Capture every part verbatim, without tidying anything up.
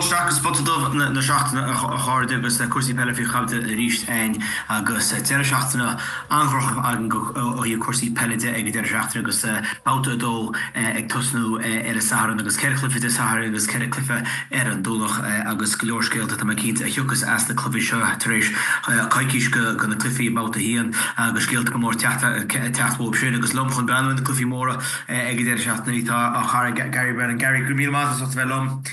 stragus spotadómh na seachtainna a cháirde agus na cuasaí peile fí chaillte a ríist ein agus deire seachtainna anghroch an ó hí cuasaí peile ag deire seachtainna agus bouta dó ag tosnú ar a Saharan agus ceirclifa de Sahara agus ceirclifa ar an dúlach agus go leorscéalta tá cinnte a thiúchas as na clufi seo tar éis caiiciis go go na clufií bouta híon agus scéalta go mór teachta teachbób sin agus lomchon breanú na clufií móra ag deire seachtainna tá a char Gary Brennan Gary go míle maithas os bheith lom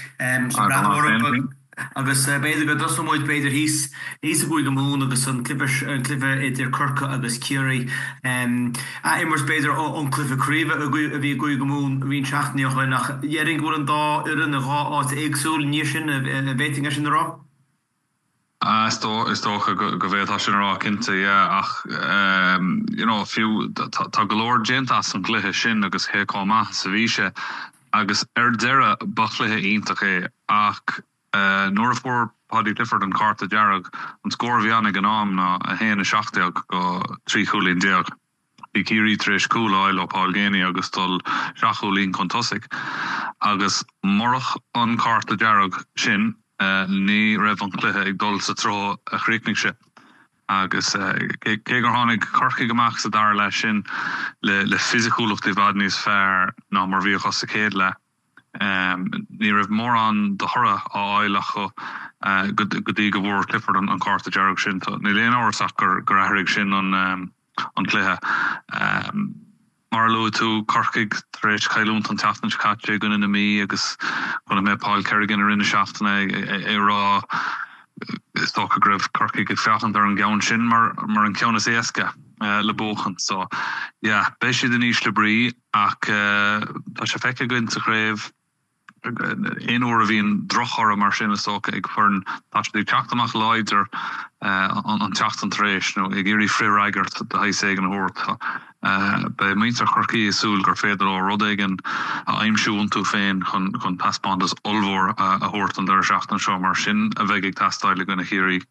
agus beidir go dos móid beidir hís hís a búi go mún agus an clifa idir curca agus curí a immers beidir an clifa críomh a bhí gúi go mún hín seachtaíoch le nach dhéing bhfuil an dá irin a gá áit éagsúil níos sin a bhéting sin rá? Is toch go bhéad sin rá cinnte ach fiú tá golóir géntas an gluthe sin agus ché comá sa bhíse agus ar deire bachluthe ionintach é ach nuair a fuór Paddy Clifford an carta dearag an scór bheanna an am na a héana seachteag go trí chúlín deag. Bhí círí tríis cúláil ó Paul Géine agus tal seachúlín contosig agus morach an carta dearag sin ní raibh an cluthe ag dul sa tró a chríicnig se. agus cé gur tháinig corcaigh amach sa dar lei sin le le fisiciúlacht i bhfad níos fearr ná mar bhíoch as sa céad le. Ní raibh mór an do thora á áileach go go dtí go bhór Clifford an carta dearg sin. Ní léon áirteach gur gur athraigh sin an an cluthe. Mar lu tú corcaigh tar éis cailún an teachtain caite gunna na mí agus gona mé Paul Kerrigan ar ina seachtainna é rá is toch a gribh corcaigh ag feachant ar an gceann sin mar mar an ceannas éasca le bóchan. So ja, béis siad in níos le brí ach tá sé feice goin sa chréibh éon uair a bhíon drochar mar sin is tóca ag chuirn tá sé teachtamach leidir an teachtan tar éis nó ag irí fríreigart de haise ag an hort. Bei muintear chorcaí súil gur féidir ó rud aigen a aimimsúún tú féin chun chun passpádas olmhór a hort an deir seachtain seo mar sin a bheith ag tastáile gona chéirí.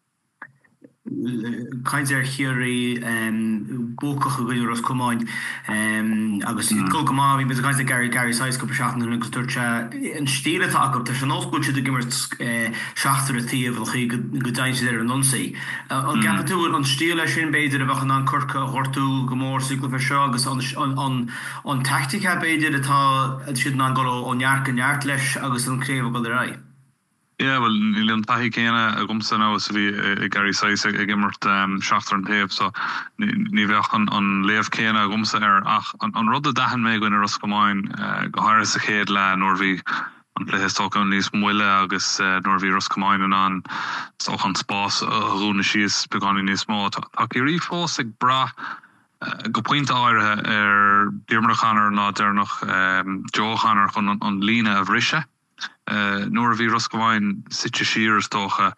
Kaint er chéirí bócach a gúir os cumáin agus go go má bhí be kaint Gary Gary Sais go seachtain agus dúirte an stíle tá go tá an nóscoil si gimmer seachtar a tíomh chuí go dain si ar an nonsaí. An gappa tú an stíle sin beidir a bhechan an curca hortú go mór sigla fe seo agus an tactica beidir atá siad an go an neart an neart leis agus an créomh go ra. Yeah, well, níl an taithí céine a gomsa ná sa bhí Gary Sais ag immert seachtar an taobh, so ní bheoch an léamh céine a gomsa ar ach an rud a dahan mé goin ar os gomáin go háir sa chéad le nóir bhí an pléthes tóca an níos muile agus nóir bhí os gomáin an an soch an spás a rúna síos beáin níos mó. Tá cí fós ag bra go pointe áirithe ar Diarmrachanar ná déirnach Jochanar chun an lína a bhrise. Uh, Nor vi Roscommine sitje shears toch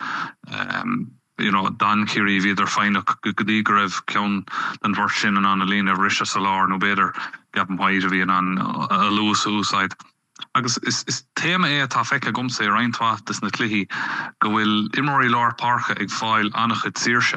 um, you know, dan kiri viidir feinnach godí go raibh ceann den bhar sin an an lína risha salar no beidir gapan páide bhí an a luas úsáid. Agus is, is téma é tá feice gomsa reinintá is na cluichí go bhfuil imóí lár parcha ag fáil annach chud saoirse.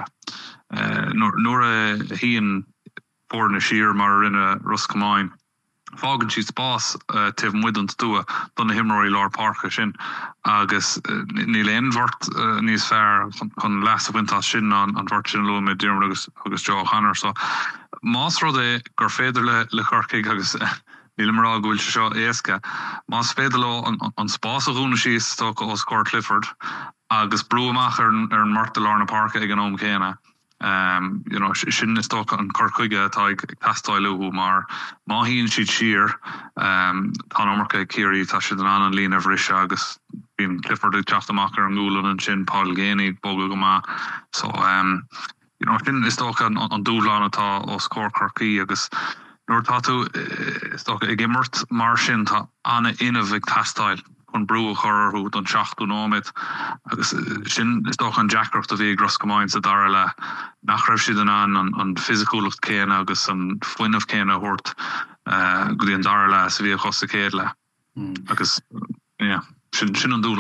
Uh, nuair a híon fór na siar mar rinne Roscommine. Fágan si spás tih muidant dua don na himróí lár parcha sin agus ní léon bhart níos fearr chun leas a bhaintá sin an bhart sin lu mé Diarmid agus agus Jochanar. So más rud é gur féidir le le chorcaigh agus níl marrá go bhfuil se seo éasca. Más féidir le an spás a rúna síos tóca os Cór Clifford agus brú amach ar an marta lár na parcha ag an óm chéine. Um, you know, sin is toch an corcuige tá ag tastáilú mar má híonn siad siar um, tá nómarcha céirí tá siad an an lína bhrise agus bhíon Clifford ag teachtamach ar an gúlan an sin Paul Géine bogu go má. So um, you know, sin is toch an, an dúláán atá ó scór corcaí agus nuair tá tú is toch ag immert mar sin tá anna inmh ag tastáil an brú chorú don seachtú nóid agus sin is doch an Jackrocht a bhí Roscommine sa dar le nach raibh siad an an an fisiciúlacht céine agus an foiinemh céine hort go dtí an dar le sa bhí chos sa céad le agus sin sin an dúláán.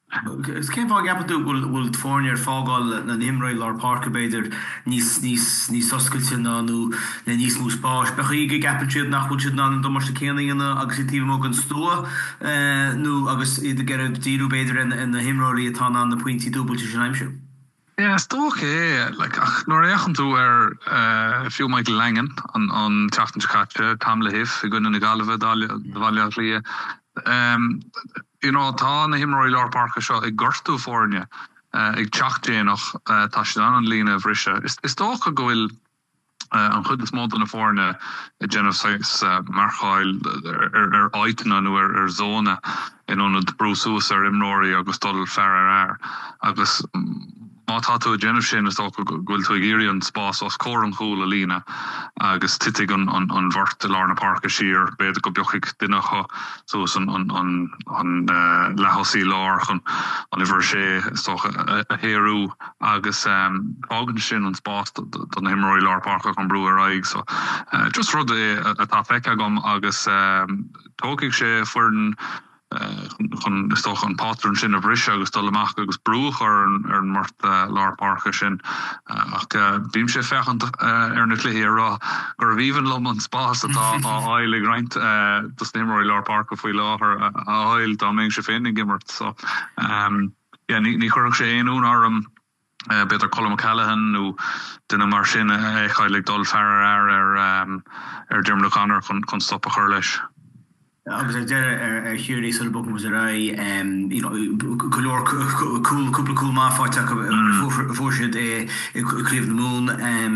Is céim fá gapú bhfuil bhfuil fórnear fágáil na himráil ar Parca beidir níos níos níos oscailte ná nó na níos mú spáis. Becha í gapatíad nach chuid ná an domar céanaíonna agus tí mó an stúa nó agus iad gar díú beidir in na himráí atá an na pointí dúbailte sin aimimsú. Ja, stoch é like ach nor echen toe er uh, veel Michael Langen an an tachten katje tamle hif gunnnen de galve val lie um you know tá na himroil Lár Parka seo ag gortu fórne ag teachté noch tá an an lína bhrise is is toch a gohfuil an chud is mód an fórne a genocide marchail er er aitna nu er er zone in on het brúsús ar imróí agus dul ferrar agus má táú a genú sin is gohfuil tú géirí an spás os córan chúla lína agus titig an an bhart de Lárna Parka sír beidir go beochaigh duinecha sos an an an an lehosí lár chun an iwwer sé stoch a héirú agus ágan sin an spás don himróí Lár Parka an brú aig so just rud é atá feice agam agus tóigh sé fuair chun is toch an patron sin a brise agus dolamach agus brúch ar ar an mart Lár Parka sin ach bím sé fechant ar na léhéra gur bhíhan lom an spás atá á áil reint dus nimóí Lár Parka faoi láthair a áil dá mé sé féinnig gimmert so ní chuach sé éonún arm beter Colm Callahan nó duna mar sin échaillig dul fear ar ar ar Dermot O'Connor chun chun stop a chur leis. Agus er der er hiúí sort boek was ra color cool couple cool ma voorzit kreef de moon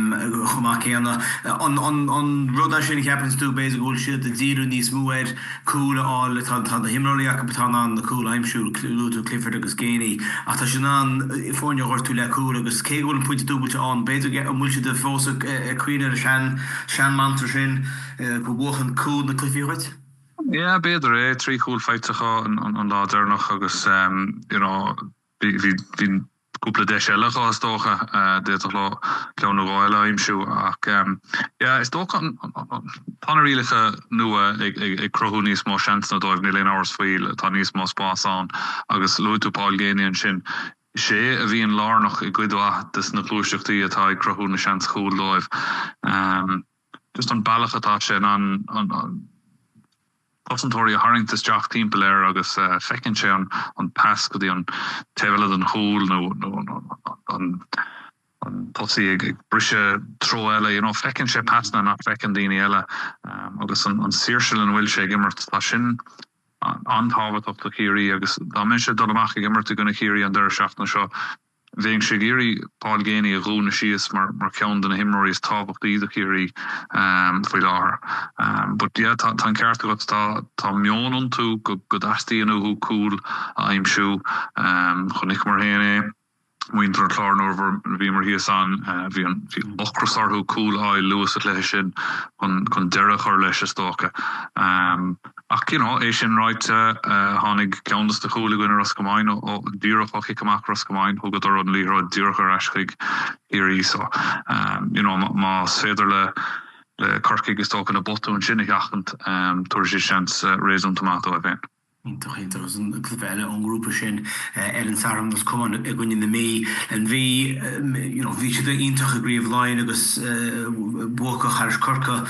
gemaakna on on on rod happens to basic goal shit de zero ní smoed cool all de himrolia kapitan an de cool heimsú to Clifford agus Gainey a an for hor to le cool agus ke go point dobelte an beter get a multi de fo queen Shan Shan manter sin go wochen cool de Clifford. Ja, beter é trí cool feitcha an an lá noch agus um, you know vi vi koele de ga stocha dit lo kleine imsú ach um, ja is toch an tanrielige nue ik ik krohunis mo chans na doif nilin hours veel tanis mo spas aan agus lo Paul Genian sin sé a vi an lá noch ik goa dus na klochtti het ha krohune chans cool doif um, just an ballachatá sin an an Consentoria Harrington Jack team player agus uh, fecinn sé an an pass go an tevele an hole no no an an tosi ag brise tro eile you know fecinn sé pass na nach fecinn dini eile um, agus an an sirsil an wil sé gimmert tá sin antáhat op de chéri agus da men se doach gimmert gonne chéri an derschaft na seo Ving Shigiri Paul Gainey a rúna sias mar mar cean den himmorí is tábhacht íad a chéirí um, faoi láthair. Um, but yeah, tá tá ceart go tá tá meonan tú go go dastaíonú ú cool a aimsú um, chunig mar héana Winter chlár over bhí mar híos an bhí an ochrasarthú cool á luas at leis sin chun chun deire chur leis istócha. Um, ach you know, é sin ráite uh, hánig ceandas de chúla goine Roscomáin ó díoch ochí amach Roscomáin thugad ar an líra díoch ar eiscaig irí so um, you know, má féidir le le corcaig is tócha na botú an sinnig achant um, tuair sé seans uh, réasún tomato a bhain. Toch er een klevelle ongroepen sin Ellen Sarum dat kom ik in de mee en wie you know wie de intige grief line agus boke haar korka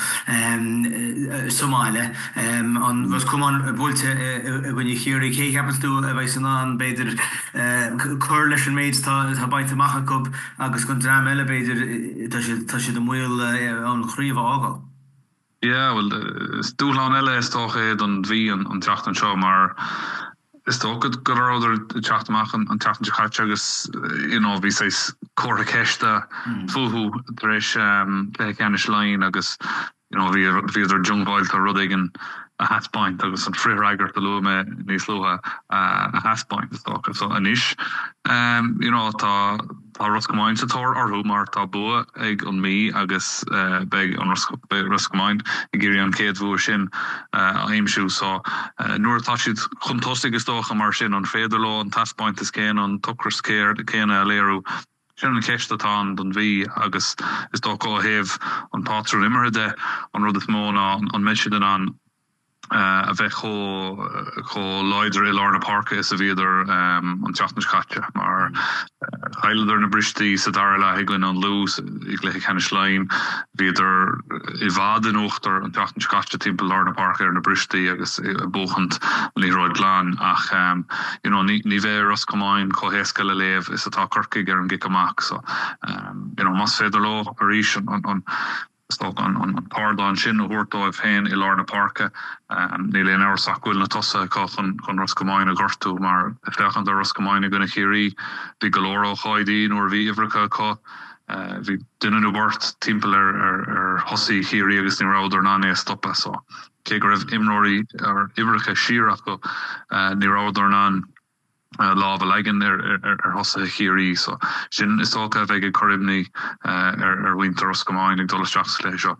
Somale an was kom aan bolte when je hier ik happens to wij zijn aan beter coalition mates ta bij te maken op agus kon dra elevator dat je dat je de moel aan grief agel. Ja, well, is doel aan elle is toch eh, dan wie een, een tracht en show, maar is toch ook het groter tracht maken een tracht en chat agus, you know, wie says core kesta, fuhu, er is um, de Irish line agus, you know, wie wie er jung wild te Ruddigan a half point agus een free rider te lo me niet sloha a half point is toch so een is, um, you know, ta Tá Roscomáin sa tóir orthú mar tá bua ag an mí agus uh, beag an Roscomáin i ggéirí an céad bhua sin uh, a aimsú so uh, nuair atá siad chuntóstig is dócha mar sin an féidir lá an taspáint is céan an tuchar scéir céine a léirú sin an ceist atá don bhí agus is dó có héh an pátrú immeride an rud is móna an, an meisidan an Uh, a bheith cho cho leidir i Lorna Park is a viidir um, an teachnaskatje, maar uh, heileidir na bristí sa dar le hi gon an lús ik le kenne sleim viidir i vaden ochtar an teachnaskatje timp Lorna Park er na bristí agus bochent ní roid glan ach um, you know, ní, ní bheith ras gomáin cho héskele leef is atá kirkig er an gikamak so um, you know, mas féidir lo a ríis an, an stok an an pardon sin hoortoif heen i Lorna Parke um, ni le er sakul na tosse ka van van Roscommine gortu maar fechen der Roscommine gonne chiri vi galoro chaidi nor vi Afrika ka uh, vi dunne bord timpel er er, er hosi chiri agus ni roder na ne stoppe so keger imrori er Afrika shira go uh, ni roder nan Uh, lá leigen er er er hosse hiri so sin is ook vege chorimni uh, er er winter Roscommine ag dolle strachtsle.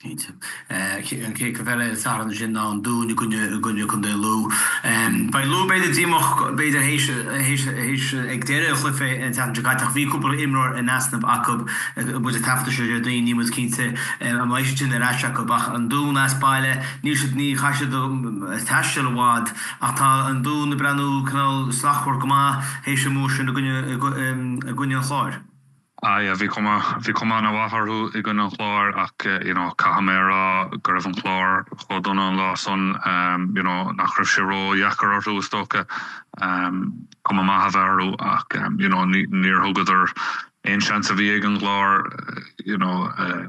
An ke vele an sin an doen gonne gonne kon de lo. Bei lo bei de diemoch bei der heise ag dere chlyffe en tan gaach vi koppel imror en nasnab akub bu de tafte dé nie moet kinte a meistin er bach an doen aspaile ni nie cha tawad a an doen brandú knal slachhor goma heise mo gonne gonne chlár. Ah ja, vi kom vi kom an waharhu I gon an chlár ach uh, you know, Cahamera gref an chlár chodon an lá son um, you know, nach rif se ro jakar arú stoke um, kom ma haveru ach um, you know, neer hogeder ein chance a vi an chlár uh, you know uh,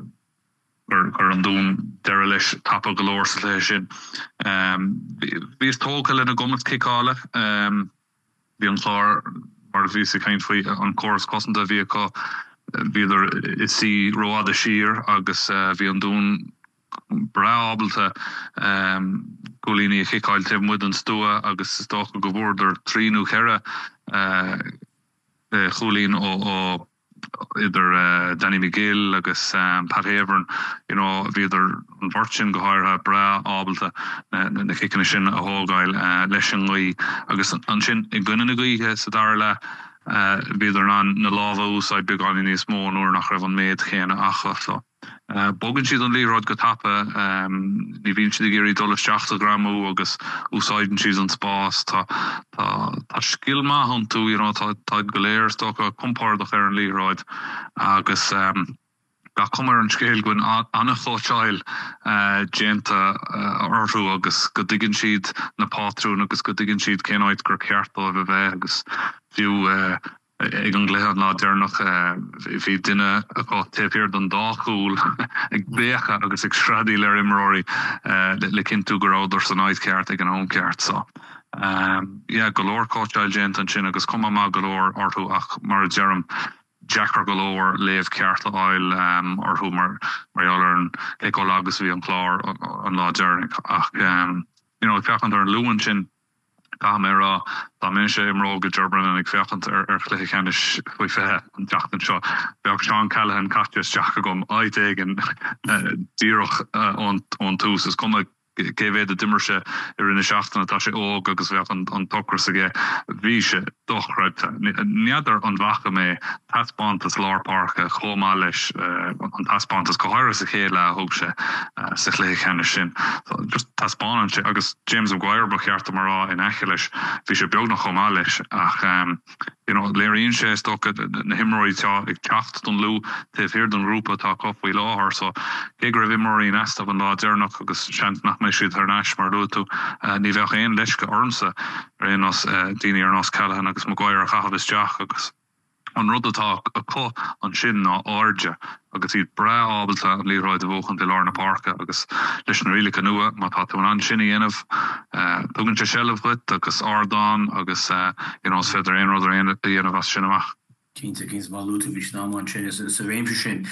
gur an doen derelish tap galoor sin um, vi is tolkel in a gommet kikale um, vi an chlár mar vi se kaint foi an chos kosten a vi ka viidir is si roa de sir agus uh, vi an doen brabelte um, golini chikail te mu an stoa agus sto gewoorder trinu herre uh, uh, cholin o, o idir uh, Danny McGill agus um, Pat Havern, you know, viidir an virgin gohair bra abelte uh, na kikken sin a hogail uh, leis an goi agus an sin I gunne goi sa darle uh, viidir an na lava úsáid big an is mó noor nach raf an méid chéna acha so. Uh, Bogen siad an lírod go tappe um, ní vín si géirí dolle seachta gramú agus úsáiden siad an spás tá tá skill ma han tú you know, tá go léir sto a compárdach ar an lírod agus um, ga kommer an scéil gwn anna chóteil uh, génta uh, orú agus go diggin siad na pátrún agus go diggin siad cénáid gur ceartá a bheith agus fiú uh, ag an gléad ná dénach hí duine a tepéir an dáúil ag bécha agus ag sradí le imróí le cinú goráidir san áidceart ag an ónceart so. Um, yeah, golóir cóteil gént an sin agus cum má golóir orthú ach mar dearm Jackar golóir léh ceart áil um, orthú mar marall an éá agus bhí an chlár an lá dearnig ach um, you know, peachchan ar an luúan sin Cahamera da min sé imró go Durban an ag fechant ar ar chluiche chenis fao fethe an teachtan seo. Beag Sean Callahan catjas teach gom aidéig an díoch ón tús is cum gévé de dimmerse er in seachtan tá sé óg agus bheit an tokras aige ví se dochreibte. Niadidir an wacha mé taspátas lárparke chomá leis an taspátas goharas a chéile hoog se sa chluiche chenis sin. Just taspáan se agus James Maguire becheart marrá in echelis vi se beag nach chomá leis ach um, you know, léiríonn sé sto na himmorí tá ag techt don lú te hir don rúpa tá copfuí láhar so ché raibh immorí nesta an lá dénach agus sean nach mé siad ar neis mar dúú uh, ní bheith éon leis go ormsa ar é nos uh, daine ar nos Callahan agus Maguire a chahad is deach agus an rudatá a có an sin ná áde agus iad bre ábalta an líráid a bhchan de Lorna Parke agus leis na riile nua má tá an sinna dhéanamh uh, tugann se sellhhuit agus ardán agus uh, you know, féidir aon ruidir dhéanamh as sin amach. Kinte kins mal Lutovic na man sin sa réimse sin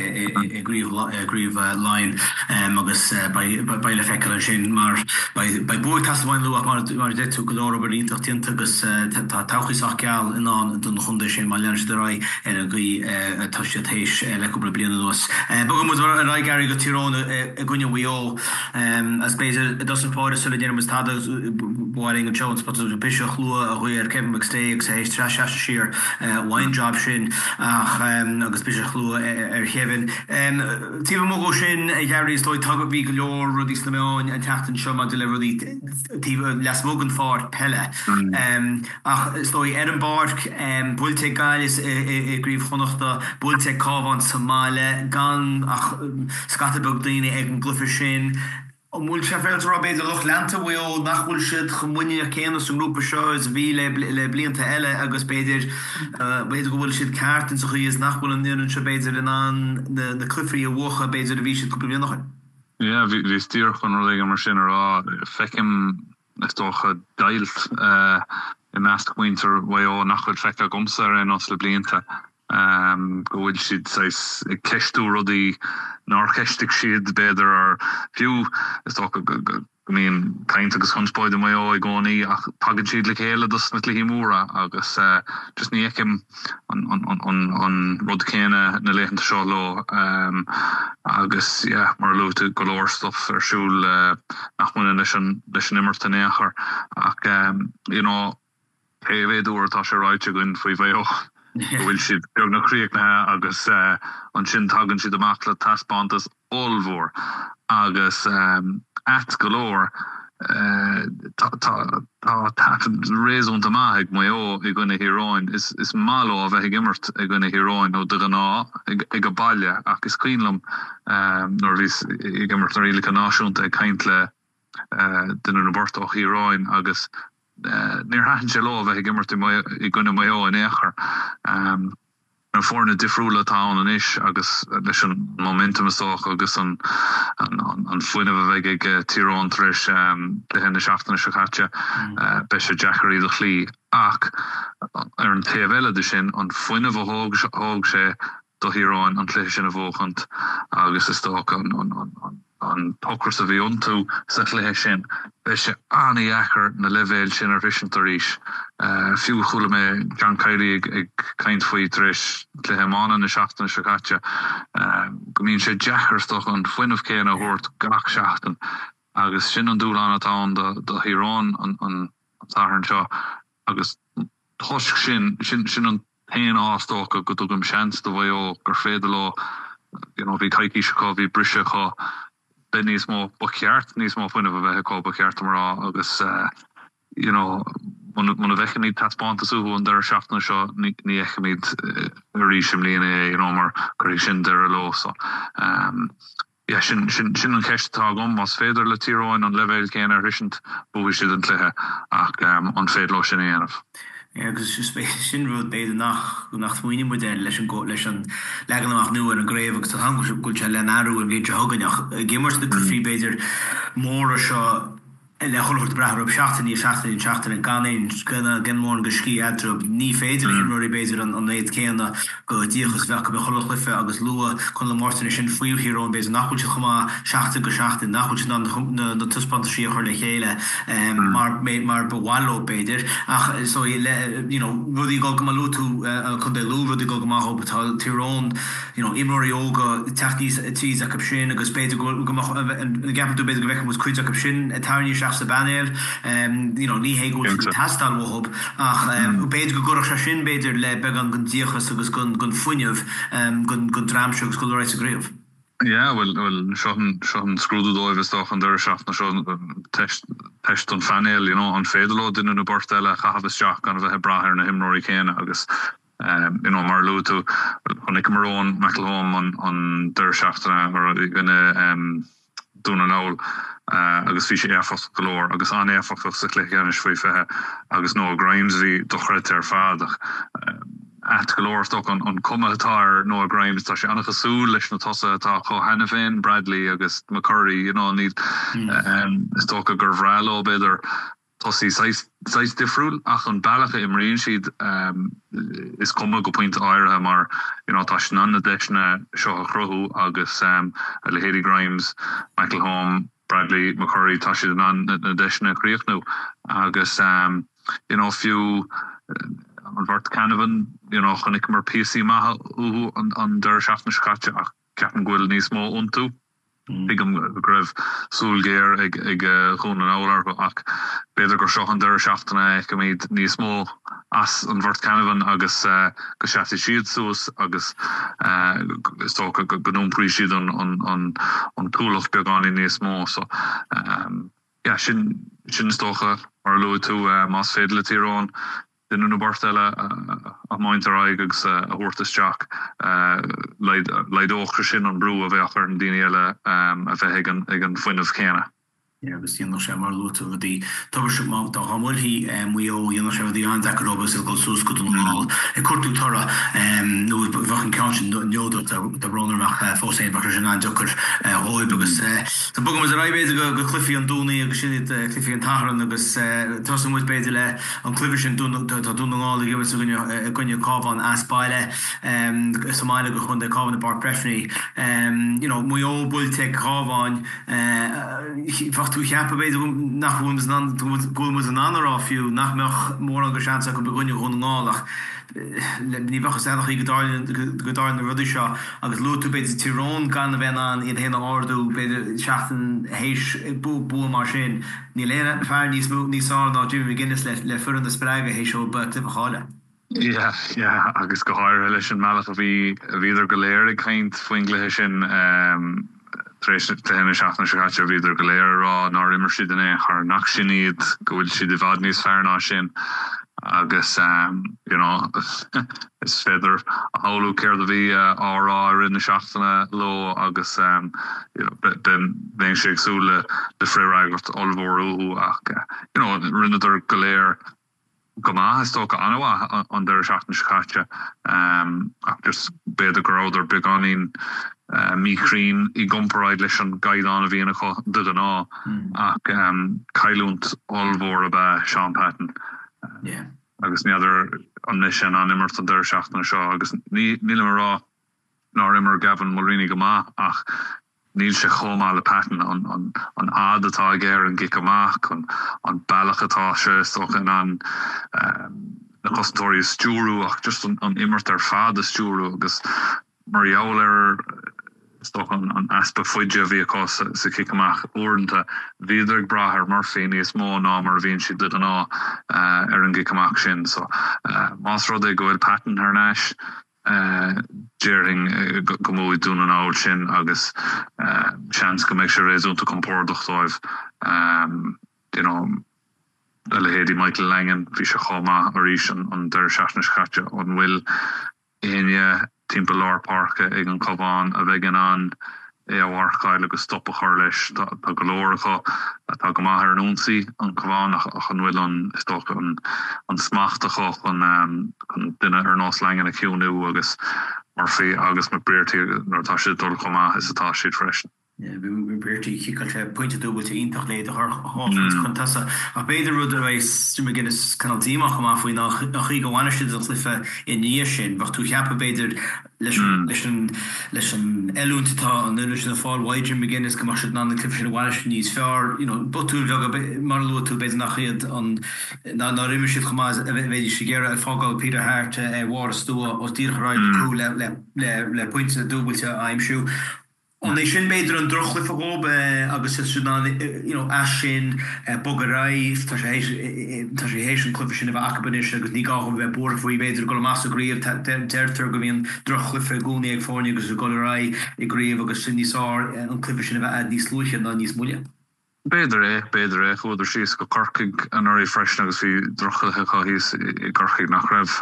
gríomh lein agus baile feicil sin mar bei bu tashain lu mar mar deú goló beínach tinta agus táchaach geall in an don chundé sin má lean ra ar a gí taéis le go bliana los. Bu mu ra garí go tíróna a gunne bhío as béidir dosan fáir sulla déanam tá bhing an Jones, but bisio chlua a chuir Kevin McStay sé tre sir wine job sin ach agus be chlú ar chefin. Tí mo go sin Gary stoi tug vi goor rudi slamein an tachten shoma de rudi les mogen fort pelle. Ach stoi Edinburgh bulte gail is grif chonachta bulte kavan Somale gan ach skatebugdine egen glyffe sin. Mul sefel Rob de loch lente wil nachhul si gemoine kennen so groepe shows wie le bliante elle agus beidir be gohul si kaarten so is nachhul in se beidir den aan de de cliffree woche beidir de wie ko noch. Ja vi vi stier van roleg mar sin ra fekem is toch deilt in naast winter wa nachhul feka gomser en os le bliante. Um, gohfuil siad sais ceistú rudí nar ceistig siad beidir ar fiú is tó I mean kaint agus hunspóid mai ó I gcónaí ach tagann siad le chéile dus na tlí móra agus uh, just ní éicim an, an, an, an, an rud céine na léhananta seo lo um, agus yeah, mar lúta golóir stuff ar siúil uh, nach muna leis an immert néachar ach um, you know é bhéadúir tá sé ráite gon faoi bhéoch Will si beag na críoch na agus uh, an sin tagann siad amach le taspáantas olmhór agus um, at golóir uh, tá réasúnta maithig mai ó I gcuine hiráin is is mála a bheith gimmert I gcuine hiráin ó de gná ag go bailile ach is cuiinlam um, nóir bhís I gimmert ar éalacha náisiúnta ag caint le uh, duine na bort ó hiráin agus Uh, near hain se lo bheith gimmert I gunna mai ó in éair um, an fórna difriúla tá an is agus leis an momentum istoch agus an an, an, an foine bheith ag uh, tirón tris um, le henne seachtainna se chatte mm. uh, be se Jackerí do chlí ach ar an taobhile de sin an foine bh hóg hóg sé do hiráin an léisi sin a bhóchant agus is stoch an an an, an an pokers of Iontu settle sin se ani acker na level sin ar vision taríis fiú chole me John Kylie ag kaint foi tris le heman an na seachtan se gatja gomín sé jacker stoch an fuin of céan a hoort gach seachtan agus sin an dúl an atá de de Hirán an an saharn seo agus thosk sin sin sin an pein ástoch go gom chans do bhó gur fédaló you know vi taiki se vi brise cho ben níos mó boceart níos mó fuine bheith có boceart marrá agus uh, you know man a bheicimid tatspáantasú an der seachtainna seo ní eicimid rísim líana you know mar chuir sin de a lo so um, yeah, sin sin sin an ceistetá gom mas féidir le tíráin an levéil céan ar risint bhuaigh siad an cluthe ach um, an féadló sin éanamh. agus sin rud beidir nach nach muoine model leis an go leis an legan amach nu ar an gréibh agus hang go se lenarú an bblion haganach gimmers de frí beidir mór seo le chocht brethir op seachtain í seachtain seachtain an ganin gona genmór go cí adrob ní féidir nuirí beidir an an éiad céanna go ddíochas bhecha be cholachlife agus lua chun le mórtain sin fuiú hirón beidir nachhúil se chumá seachtain go seachtain nachhúil na tuspanta sí chuir le chéile mar mar bhhaó beidir ach so rudí go go malú tú chun de lú rudí go go má hobetal tirón imróí óga techníos tí a cap sin agus beidir go gapú beidir go bhecha mu cuiid a cap sin a tarní sa banir ní hé go tastal wohop ach beidir go gorach se sin beidir le be an gon díochas agus gon gon funineh gon gon dramsegus go reis a gréibh. Ja, well well schon schon scrúdóibh stoch an deirseach na schon techt an fanel, you know, an fédaló duine na bortile chahabteach an bheith brahir na himróí chéine agus um, you know, mar lútu an ik marrón Macalhóm an an deirseachtainna or gona um, dúna náil Uh, agus fi sé éfach golóir agus an éfach sa léich an is fuiifethe agus nó Grimes hí dochreid ar fádach uh, at golóir sto an an cumatáir nó Grimes tá sé annach asú leis na tosa tá cho hena féin Bradley agus McCurry you know need mm. um, is tó gur bhráló beidir tosí seis difriúil ach an bailachcha imríonn siad um, is cuma go pointe áirithe mar you know tá sin anna deisna seo a chruthú agus um, le Héirí Grimes Macalhóm Bradley McCurry tá siad an na deisna críochnú agus um, you know fiú an bhart Canavan you know chunig mar P C maithe uhu an an deirseachtainna scate ach ceapan ghfuil níos mó untú ag an greibh súlgéir ag ag chun an álar ach beidir gur seo an deirseachtainna ag go míad níos mó as an bhart Canavan agus uh, go seachtaí siad suas agus uh, stocha go gnúmprí siad an an an an túlach beagán in níos mó so um, yeah, sin sin stocha mar lu tú uh, más féile tírón den nu bartelle a mainterig agus a horteteach leid óchre sin an brú a bheachar an dieile a bheit ag an foin of chéna. Ja, we zien nog zeg maar lood over die tobership mount dan gaan we hier en we al je nog zeggen die aan dat robes heel goed zoals goed doen al ik kort doet haar en nu we gaan kansen nu dat de runner mag voor zijn maar zijn aan joker hooi because de boek is erbij bezig go Cliffy aan doen ik zie het Cliffy aan haar dus het was een mooi bezig aan Cliffy doen dat doen al die we kunnen kunnen kavan aspile en Somalia gewoon de kavan de bar pressure en you know we all bull take kavan wacht hoe heb bij nach hoe is dan goal moet een ander of you nach nog morgen geschans ik begon je gewoon nalig die wacht zijn nog gedaan gedaan de Rudisha agus lo to bij de Tyrone kan wen aan in hele ordo bij de schachten hees boe boe machine nie leren vaar nie smoke nie saw dat Jimmy McGuinness le le voor de sprake hees op te verhalen. Ja, ja, agus go háir leis an meach a bhí a bhíidir go léir ag chaint foiinglathe sin um tréine seachna se viidir go léir rá ná immer si den é chu nach sin iad gohfuil si de bhd níos fearná sin agus um, you know, is féidir a háú céir a bhí árá rinne seachtainna lo agus um, you know, ben ben sé agsúla de frérágart olhórú ach you know, rinneidir go léir go má sto anha an der seachtan schatte um, ach just beidir goráidir beganín Uh, míchrín I gomperáid leis an gaiidán a bhíana chu dud an á ach um, caiilúnt olmhór a bheith Sean Patton uh, yeah. agus níidir an lei sin an immert an deir seachtainna seo agus níl rá ná immer Gavin Mulroney go má ach níl se chomá le Patton an, an, an ad atá géir an gic amach an, an bailach atá se stochan an um, na costóirí stúrú ach just an, an immert ar fad a stúrú agus Marialer stoch an an aspa fuide vi ko sa kikamach ornta vider braher Murphy is mó ná mar vín si dit an á ar an gikamach sin so mas rod goil Patton her nash Jering gomó doen an á sin agus chans go me se réúnta kompórdochtáif you know le hédi Michael Langen vi se choma a rí an der seachnaskatja an will eenje timp Lár Parke ag an Cobán a bheitgin an é a bharchail agus stop a chur leis tá golóiricha tá go maithir an únsaí an Cobán ach an bhfuil an stoch an an smachtach an um, duine ar nás lein a ciúnú agus mar fé agus mar breirtí nar tá si dul chomá is atá siad freisin. we beirtí chiilte pointinte dúbal ítach léad th chutasa a beidir rud a bheits gin is canaltíach má faoin nach í go bhhaine an clifa in níos sin, bach tú cheappa beidir leis leis an eúntatá an nu sin a fáil waidrin begin is go mar ná clifa sin bhhaine níos fear botú bhe mar lu tú beidir nach chiad an ná riimi siad chumá bhéidir sé géire a fágáil Peter Hart bhhar stúa ó tíráid cú le pointinte dúbailte aimimsú. On they sin beidir an drochli fagob agus you know as sin bogarai tá sé héisian clufi sin bh acabanis agus ní gáham bheith bor faoi beidir go mas agréomh deirtar go bhíon drochli fe gúnaí ag fáinine agus gorai i gréomh agus sin níosá an clufi sin bheith níos lúithe ná níos muile. Beidir é beidir é chuidir síos go corcaig an orí freisin agus bhí drochacha híos i corcaig nach raibh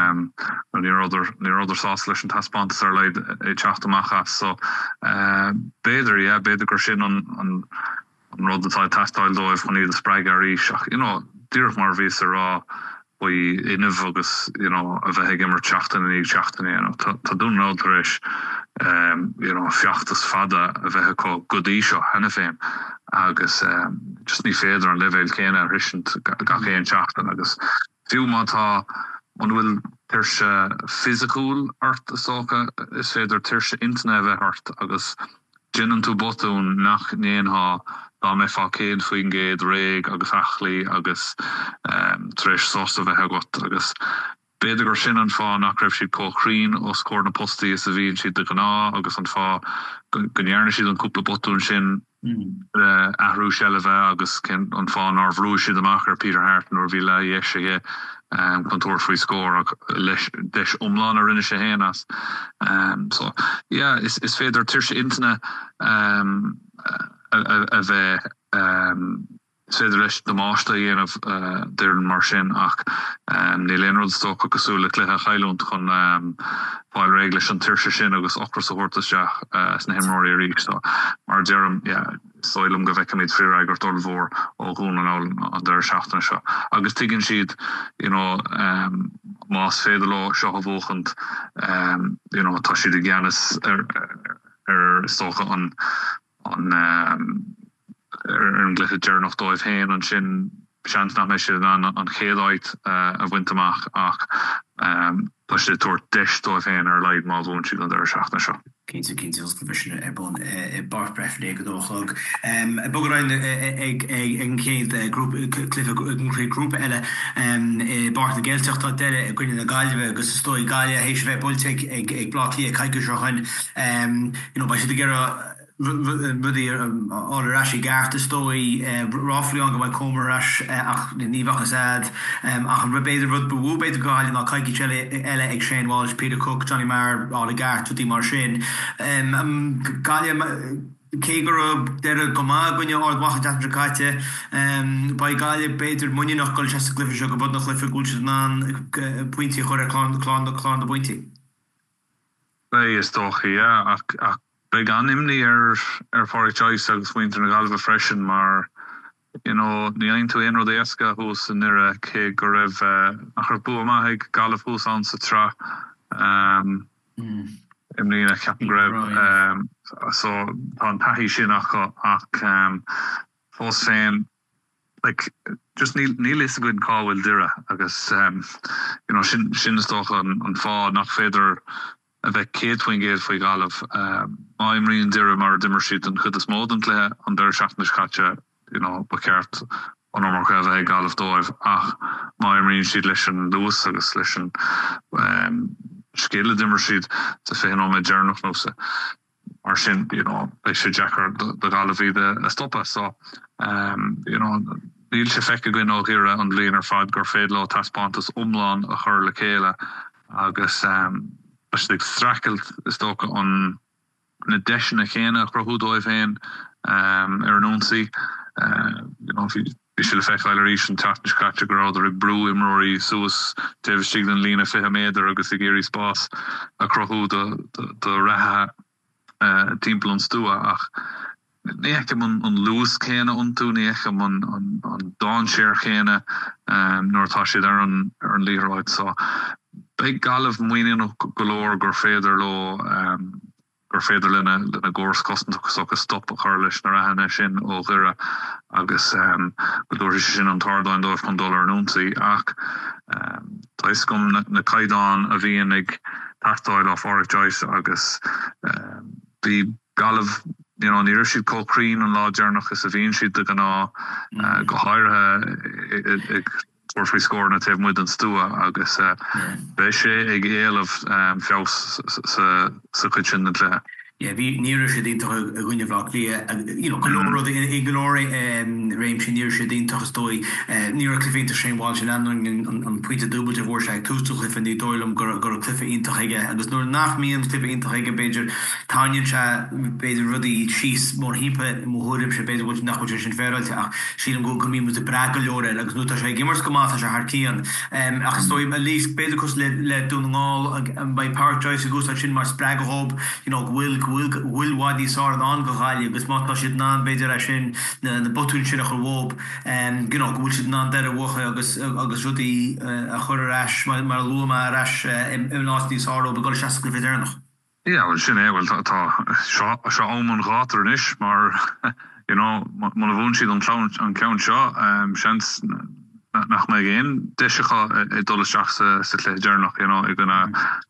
ní sás leis an taspátas ar leid é teachtamachchas so beidir é beidir gur sin an rud atá testáil dóibh chun iad a spreig ar ríis ach díoch mar bhís a rá boi inmh agus a bheith immer teachtain í teachtain tá dún rátar éis fiachtas fada a bheith có godí seo hena féin agus um, just ní féidir an levéil céine a risint ga chéan teachtain agus fiú mátá an bhfuil tuirse physical art a soca is féidir tuirse internet bheith hart agus jinan tú botún nach néonhá dá mé fá céad faoin géad réig agus achlaí agus um, tréis sósta bheith got agus beidir gur sin an fá nach raibh siad cóchrín ó scór na postí is a bhíonn siad de gná agus an fá gonnearne siad an cúpla botún sin ahrú se le bheith agus an fá nar bhrú siad amach ar Peter Hart nó bhí le dhéise um, kantoor faoi score leis deis omlaan er rinne se hénas. Um, so yeah, is is féidir tirse interne um, a, a, a bheith um, féidir leis de másta dhéanamh uh, deir mar sin ach um, ní léonrod sto cosúla cluthe chailúnt chun um, fáil régle an tirse sin agus ochra sa hortasteach uh, sna himróí rí so mar dearm yeah, soilm go bheicimiid fi agur dolmhór ó gún an an deir seachtain seo. Agus tuigeann siad you know, um, más féidir lá seo a bhóchant um, you know, tá siad a gceannas ar ar stocha an an um, er een glythe dearnach dóibh héin an sin sean nach me an an chéadait uh, a winterach ach um, tá sé tuair deis dóibh héin ar leid má bhún siad an deir seachna seo. Keintse Keintse Commissioner er bon bar brefle gedoog. Bogerein ag ag kéid groep cliffe groep elle bar de geldcht dat delle gonne na galve agus stoi galia héisve politik ag ag blakli kaike jochen you know by de gera buddy all rashi garte stoi roughly on my comer rash ach ni vachad ach beidir rud bewo beter gal na kaiki chelle elle ag Shane Walsh, Peter Cook, Johnny Marr all gart die mar sin um galia Kegur der goma gonne ord wacht datkaite um by galia beter money noch gol chas glyffe go bod noch glyffe gulch man pointi chore klan klan klan de pointi. Bei is toch ja ach ach Bei gan imni er er for choice agus winter na galva freshen mar you know ni ein to ein rodeska hos nere ke gorev achar bu ma heg galaf hos an sa tra um imni na cap grev um so an tahi sin ach ach um fos fan like just ni ni list a good call will dira agus um you know sin sin is doch an an fa nach feder a bheith céadhain géad faoi galamh maim rion deire mar dimmer siad an chud is módan le an deir seachna chatte you know ba ceart an mar chéad é galamh dóibh ach maim rion siad leis an luas agus leis an um, scéile dimmer siad sa féin ó me dearnach nósa mar sin you know leis sé Jackar de galamh ide a stoppa so um, you know níl sé feice gin ó ghire an líonar fad gur féadlá taspátas omláin a chur le chéile agus um, ik strakelt stoken on na deisina chéine chroúdóibh héin um, ar an únsaí uh, you know, vi se le fechaéis an tachniscate go er ag brú imróí suas déh an lína fihe méidir agus i géirí spás a crochú de rathe uh, timppel an stúa ach Nekem an an loos chéine ontú nekem an an an dáséir chéine um, nóirtá siad ar an ar an líráid so Big galaf muine noch galoor gur féidir lo um, gur féidir linne linne gors kosten so a stop charles na hanne sin ó gure agus um, godoor sin an tardain doof van dollar nonsi ach um, Tais kom na, na kaidan a vi ig tartáil á for Joyce agus um, die galaf you know ni si colcreen an lájarnach is a vín si de gan ná uh, go haire ag Orfree score na tef mud an stua agus uh, yeah. Be sé ag éalaf um, fios sa sa kitchen na le. Yeah, vi near sé dín a gunne vla you know color the ignore um rain near sé dín to stoi near cliffin to Shane Walsh an an puinte double de war to to cliff die doilum go go cliff in to hige agus no nach mi cliff in to hige beger Tanya cha be ruddy cheese more hipe mo horim sé be wat nach sin feralt ach sí go go mi mu de bragelore agus no sé gimmers kom af a harkian um ach stoi at least be kos le le doen all by Park Joyce go sin mar spragehob you know will will will wadi sort an gohalia gus mat shit nan beidir a sin na na botún sin a chwob en you know will shit nan der wo agus agus rudi a chor rash mar mar luma rash im last die sort be go chasku vider noch ja wel sin e wel ta sha sha omon gater is maar you know man woon si an count an count sha um chans nach me geen de ga e dolle chase se le noch you know ik gonna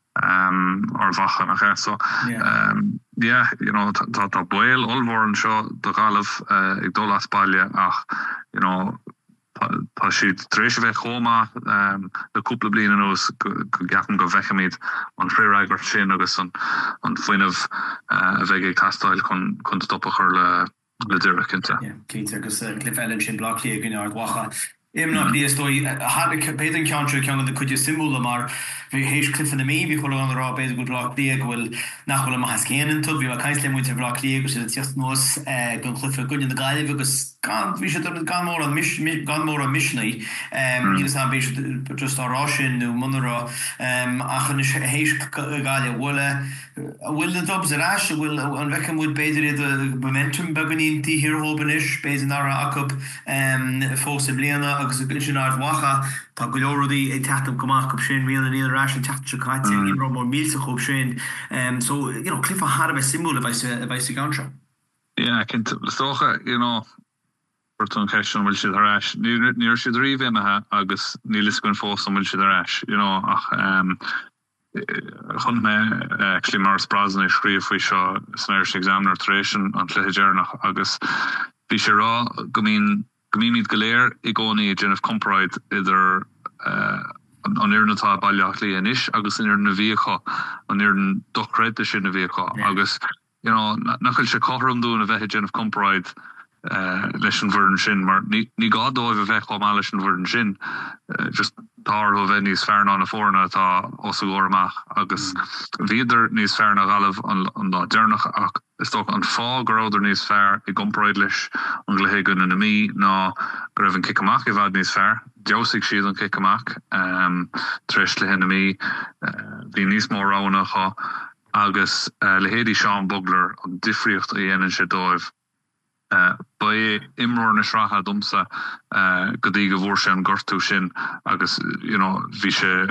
um or vacha nach so yeah. um yeah you know dat dat boil all warn show de galf uh ik dol Spanje ach you know pa si trees weg goma um de couple blinen nos gaten go weggemeet an freeriger sin agus an an fin of uh vege castle kon kon stoppen le le dirkente ja Keith agus cliff ellen sin block gnard wacha Im nach die stoi beden country kan de kuje symbole maar vi hees cliffen de mee vi go an ra be go blok die wil nach ma has kenen to vi keinsle moet blok die just nos gon cliffe gun de gaile agus gan vi gan mor an mis gan mor a missionary um be just a Russian nu monra um a hees gaile wolle will de dobs ra will an wekken moet beter de momentum beganin die hier hoben is be nara akup um fose bliana agus a gonar wacha tá golóí é tetam goach op sin mí í ra techaid in rom míach op sin so you know clifa har a symbol bei se gantra. Ja kind stocha you know Burton question will si rash near si rive me agus nílis gon fós will si rash you know ach um chun me klimar sprazen skrif fi seo snairs examiner tration an léidirnach agus vi se ra gomin Gomínid goléir I gcónaí Jennifer Comproid idir an iarnatá bailach lí inis agus in na bhíocha an iarn dochreid sin na bhíocha agus you know nachil se chom dún a bheith Jennifer Comproid leis an bhirn sin mar ní gádóibh a bheith chomá leis an bhirn sin just dar ho bheith níos fearn an na fórna tá os goach agus bhíidir níos fearn a galibh an lá dénach ach is toch an fá goráidir níos fearr I gompraid leis an gléhéigen in na mí ná go raibh an kickamach I bhd níos fearr. Deosig siad an kickamach um, treis le na mí bhí níos mór ránacha agus uh, le héadí Sean Bugler an difriocht a dhéanaan sé dóibh. Uh, ba imróir na sracha domsa uh, go dtí go bhór sé an gortú sin agus you know, bhí sé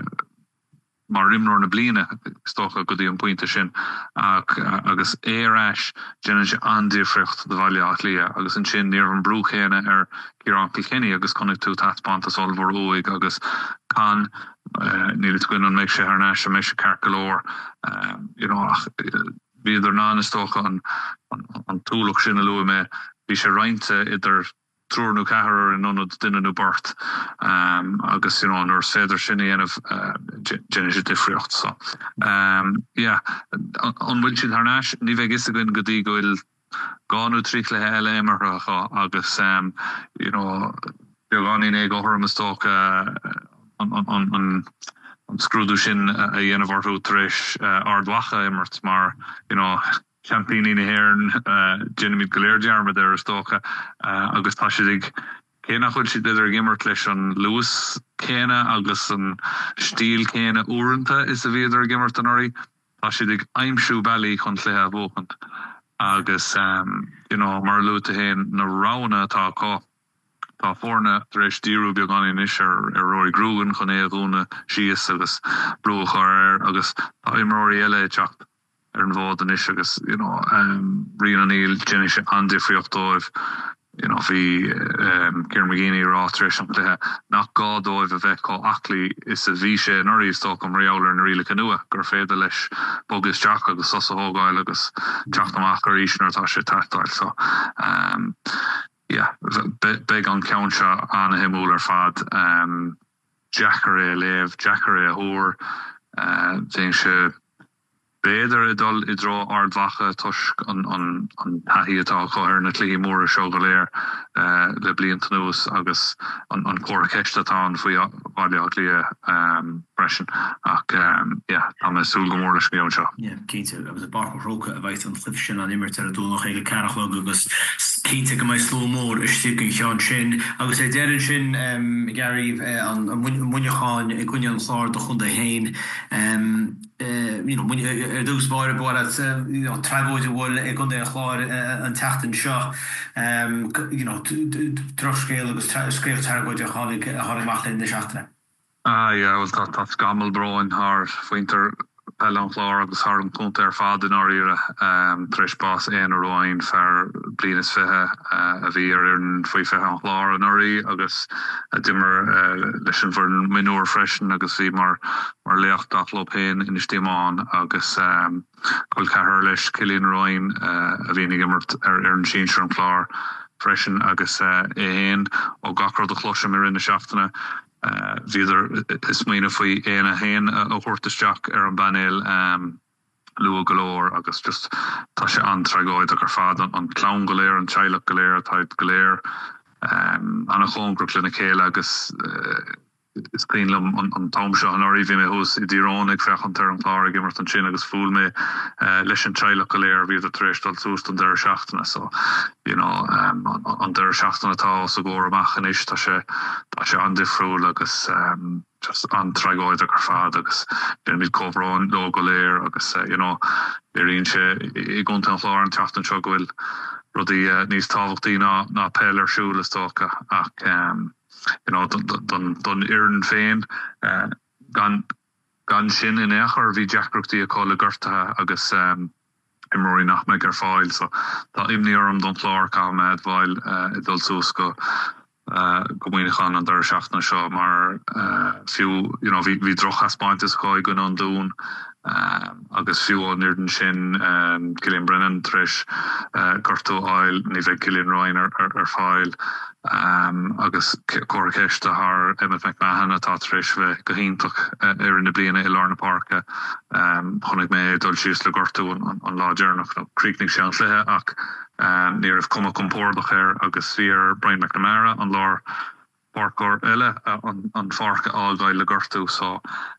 mar imróir na bliana stocha go dtí an pointe sin ag, agus éráis dénne sé andífricht de bhaile lia agus an sin níor an brúchéine ar Ciarán Kilkenny agus connig tú tatpanta sol bhór óig agus can uh, níle twin an meid sé ar náis a meid sé carcalór um, you know, ach, bí idir ná is stocha an, an, an túlach sin a luú me bhí sé reinte idir trúrnú cehar in nonad duine burt um, agus you know, nuair féidir sin aanamh uh, déine sé difriocht so. Um, yeah, an bhfuil sin thar náis ní bheith is a gin go dtí go bhfuil gáú trí le eile émarthacha agus um, you know, beagání é go thum tócha an an an an scrúdú sin a dhéanamhharú éis ardhacha immert mar you know Champini na hern Jenny goléirdearma ar stocha agus tá sidig céna chuil si idir gimmert leis an Lewis céna agus an stíl céna úranta is a bhíidir gimmert an orí tá sidig aimimsú bailí chun léthe bhóchant agus um, you know, mar luúta héin na rána tá có Tá fórna rééis díú beagání is ar ar roií grúgan chun é gúna síos agus brúchar agus tá imróí eile techt ar an bhád an is agus you know, um, rion an íl déine sé andifriochtdóibh you know, bhí um, Ciarán McGeaney rá tréis an léthe nach gádóibh a bheith có aclaí is a bhí sé an orí tó go réálar na riile canua gur féidir leis bogus teach agus sos a hógáil agus teach amach ar ísnar tá sé teachtáil so um, yeah, big an count an himúl ar fad um, Jackar é léh Jackar é hór uh, dé se Beidir i dul I dro ardhacha tusk an an an taí atá choir na clí mór seo go léir uh, le blianta nús agus an an córa ceiste tá an faoi bhaile lia um, bresin ach um, yeah, am súl go mór leis go seo. Yeah, Keinte agus a bar róca a bhaith an clip sin an immer ar a dúnach ige carachlog agus Keinte go mai sló mór istí an chean sin agus é déan sin um, Gary uh, an muineáin i gcuine an chlár do chun a héin um, uh, you know, er dús bar bo tragóide bhil ag gon é chláir an teachtain seo troscéil agus scéil tragóide a háigach in na seachtaine. Ah ja, well dat dat gammel broin haar winter pel an chlár agus haar an punt ar fad in áíre um, treis bas ein roiin fer blinas fithe uh, a bhí ar an foi fithe an chlár an orí agus a dimmer uh, leis an vir minúr freschen agus bhí mar mar leocht dachlop héin in is tíán agus um, goil cehar leis cilín roiin uh, a bhínig immert ar ar an sin an chlár freschen agus uh, é héin ó gacrod a chlose mir in na seachtainna. Uh, Viidir is mína faoi éana héin a chuirteteach ar an banéil um, lua golóir agus just tá sé antragóid a gur fad an, an clán goléir an teilech goléir táid goléir um, an a chóngrúp lena chéile agus is cleanlam an tomse an orí vi me hús i dírónig fechan ter an chlár gimmert an sin agus fúl me leis an treile goléir ví a tréistal súst an deir seachtainna so you know um, an deir seachtainna tá so go amach an is tá sé tá sé an difriúil agus um, just an treigóid a gur fad agus den mid cobrán lo goléir agus uh, you know irín sé i gonta an chlár an teachtan seo gohfuil rudi uh, níos táhachttaí ná ná peller siúla stocha ach um, you know don don iron féin uh, gan gan sin in echar vi jackruchtti a kolle gurta agus um, imroí nach me gur fáil so tá imníorm don chlár ka med weil uh, idul sosko uh, gomuinechan an der seachna seo mar uh, fiú you know vi vi droch haspáintes koi gun an dún Um, agus fiú an nirden sin um, Gillian Brennan tris uh, Gurto Oil ni ve Gillian Ryan ar, ar, ar fáil um, agus choraceiste haar Emmett McMahon atá tris ve gohíntoch uh, ar in na bliana i Lorna Parka um, chonig mé dul sios le Gurto an, an láidirnach no Creeknig sé an léthe ach um, ní rah cuma compórdach ar agus sfír Brian McNamara an lár Parkor eile uh, an, an farca ágáil le Gurto so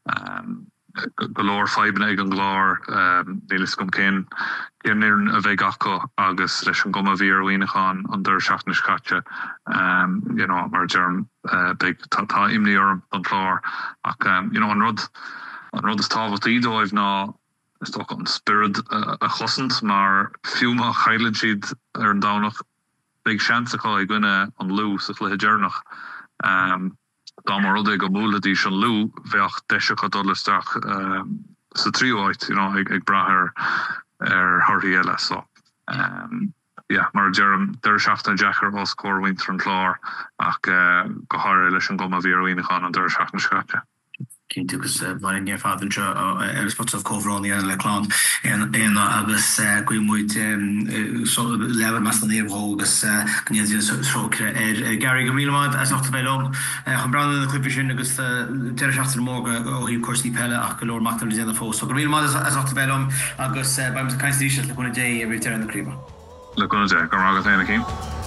um, galoor fiben ag an glár um, nílis gom cén Gimnirin a bheith gaco agus leis an goma vír winachan an der seachna scatcha um, you know, mar germ uh, big tá imní orm an chlár ach um, you know, an rud an rud is táhat ídóibh ná is toch an spirit uh, a chosint mar fiúma chailen siad ar an dánach big seansaá i gine an lú sa chluhe djernach um, Dá mar rud go múla dí an lú bheach deise go dollarsteach um, sa tríoid you know, ag, ag brathir ar thuirí eile so um, yeah, mar germ der seachna Jackar os cór winter an chlár ach uh, go háir leis an goma víarhaoinechan an der seachna scate. Cyn tugus blaen near father er spots of cover on the end le clan en en agus gwi moet so lever mas dan neer hogus kan je so er Gary Gamilma as nog te bij om gaan branden de clipje in agus ter achter morgen o hier koers die pelle ach gelor macht er in de fo so Gamilma as nog te bij om agus bij me kan die le kon day every turn the creeper le kon day kan ragat en